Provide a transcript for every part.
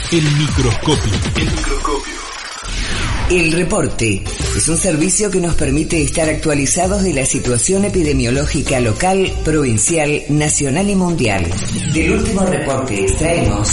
El microscopio. El microscopio. El reporte es un servicio que nos permite estar actualizados de la situación epidemiológica local, provincial, nacional y mundial. Del último reporte extraemos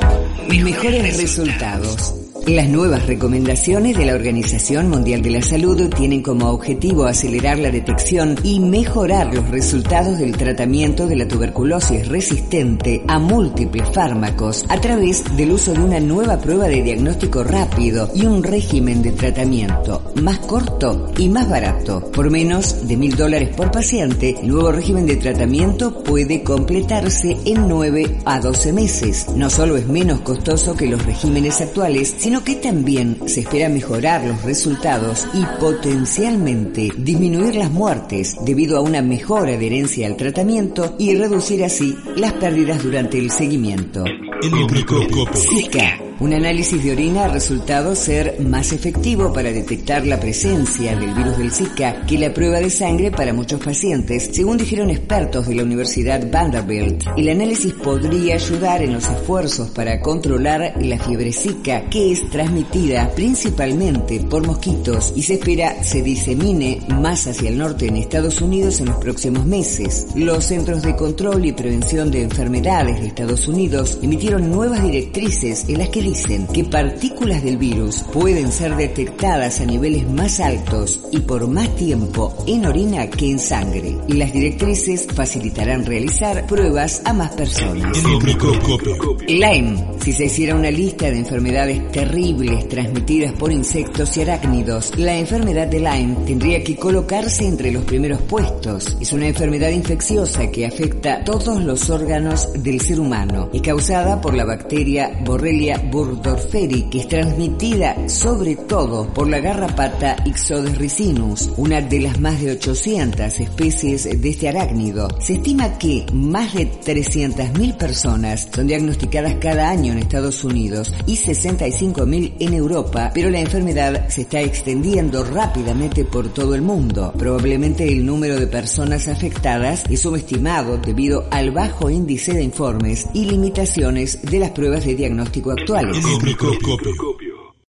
mejores resultados. Las nuevas recomendaciones de la Organización Mundial de la Salud tienen como objetivo acelerar la detección y mejorar los resultados del tratamiento de la tuberculosis resistente a múltiples fármacos a través del uso de una nueva prueba de diagnóstico rápido y un régimen de tratamiento más corto y más barato. Por menos de $1.000 por paciente, el nuevo régimen de tratamiento puede completarse en 9 a 12 meses. No solo es menos costoso que los regímenes actuales, sino que también se espera mejorar los resultados y potencialmente disminuir las muertes debido a una mejor adherencia al tratamiento y reducir así las pérdidas durante el seguimiento. El microscopio. Zika. Un análisis de orina ha resultado ser más efectivo para detectar la presencia del virus del Zika que la prueba de sangre para muchos pacientes, según dijeron expertos de la Universidad Vanderbilt. El análisis podría ayudar en los esfuerzos para controlar la fiebre Zika, que es transmitida principalmente por mosquitos y se espera se disemine más hacia el norte en Estados Unidos en los próximos meses. Los Centros de Control y Prevención de Enfermedades de Estados Unidos emitieron nuevas directrices en las que dicen que partículas del virus pueden ser detectadas a niveles más altos y por más tiempo en orina que en sangre. Las directrices facilitarán realizar pruebas a más personas. El microscopio. Lyme. Si se hiciera una lista de enfermedades terribles transmitidas por insectos y arácnidos, la enfermedad de Lyme tendría que colocarse entre los primeros puestos. Es una enfermedad infecciosa que afecta todos los órganos del ser humano. Es causada por la bacteria Borrelia burgdorferi, que es transmitida sobre todo por la garrapata Ixodes ricinus, una de las más de 800 especies de este arácnido. Se estima que más de 300.000 personas son diagnosticadas cada año en Estados Unidos y 65.000 en Europa, pero la enfermedad se está extendiendo rápidamente por todo el mundo. Probablemente el número de personas afectadas es subestimado debido al bajo índice de informes y limitaciones de las pruebas de diagnóstico actuales. El microscopio.